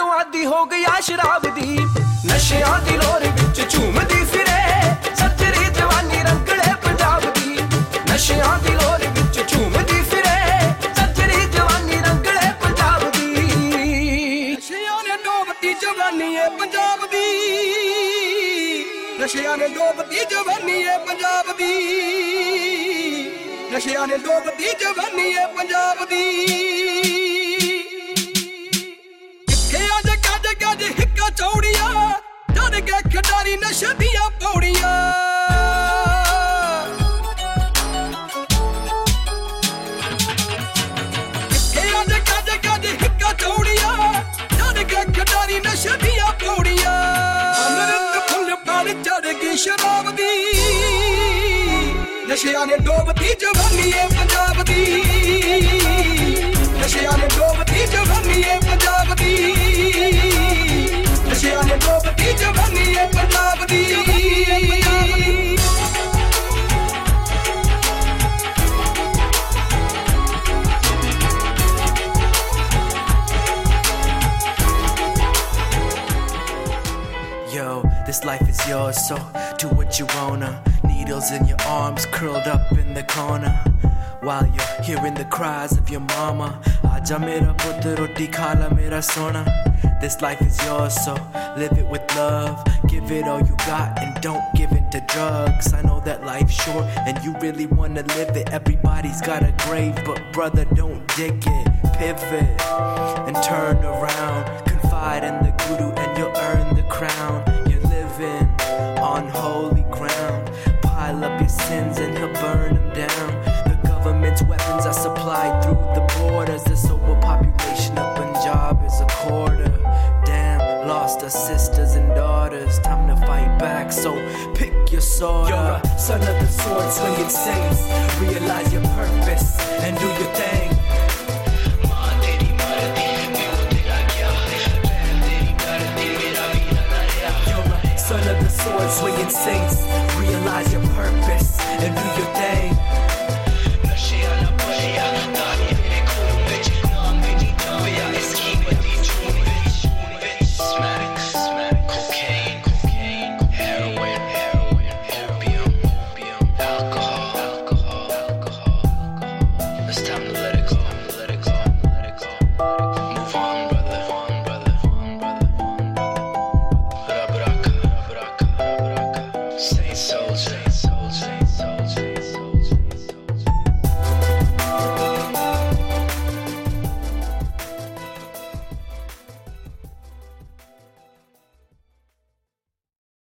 ਤੋਂ ਆਦੀ ਹੋ ਗਿਆ ਸ਼ਰਾਬ ਦੀ ਨਸ਼ਿਆਂ ਦੀ ਲੋਰ ਵਿੱਚ ਝੂਮਦੀ ਫਿਰੇ ਸੱਜਰੀ ਜਵਾਨੀ ਰੰਗਲੇ ਪੰਜਾਬ ਦੀ ਨਸ਼ਿਆਂ ਦੀ ਲੋਰ ਵਿੱਚ ਝੂਮਦੀ ਫਿਰੇ ਸੱਜਰੀ ਜਵਾਨੀ ਰੰਗਲੇ ਪੰਜਾਬ ਦੀ ਨਸ਼ਿਆਂ ਨੇ ਡੋਬਤੀ ਜਵਾਨੀ ਏ ਪੰਜਾਬ ਦੀ ਨਸ਼ਿਆਂ ਨੇ ਡੋਬਤੀ ਜਵਾਨੀ ਏ ਪੰਜਾਬ ਦੀ ਨਸ਼ਿਆਂ ਨੇ ਡੋਬਤੀ ਜਵਾਨੀ ਏ ਪੰਜਾਬ ਦੀ ਕਿੱਥੇ ਅੱਜ ਗੱਜ ਗੱਜ ਹਿੱਕਾ ਚੌੜੀਆਂ ਜਦ ਕੇ ਖਿਡਾਰੀ ਨਸ਼ੇ ਦੀਆਂ ਪੌੜੀਆਂ ਕਿੱਥੇ ਅੱਜ ਗੱਜ ਗੱਜ ਹਿੱਕਾ ਚੌੜੀਆਂ ਜਦ ਕੇ ਖਿਡਾਰੀ ਨਸ਼ੇ ਦੀਆਂ ਪੌੜੀਆਂ ਅੰਮ੍ਰਿਤ ਫੁੱਲ ਪਾਣੀ ਚੜ੍ਹ ਗਈ ਸ਼ਰਾਬ ਦੀ ਨਸ਼ਿਆਂ ਨੇ ਡੋਬਤੀ ਜਵਾਨੀ ਏ ਪੰਜਾਬ ਦੀ ਨਸ਼ਿਆਂ ਨੇ ਡੋਬਤੀ ਜਵਾਨੀ ਏ ਪੰਜਾਬ ਦੀ ਨਸ਼ਿਆਂ ਨੇ ਡੋਬਤੀ ਜਵਾਨੀ ਏ ਪੰਜਾਬ ਦੀ Yo, this life is yours, so do what you wanna. Needles in your arms, curled up in the corner, while you're hearing the cries of your mama. Aaja mera putt roti khala mera sona. This life is yours, so live it with love. Give it all you got and don't give in to drugs. I know that life's short and you really wanna live it. Everybody's got a grave, but brother, don't dig it. Pivot and turn around. Confide in the guru and you'll earn the crown. You're living on holy ground. Pile up your sins and he'll burn them down. The government's weapons are supplied through the borders. The sober population of Punjab is a quarter. Damn, lost our sisters and daughters. Time to fight back, so pick your sword. You're a son of the sword swinging saints. Realize your purpose and do your thing. Son of the sword swinging saints, realize your purpose and do your thing.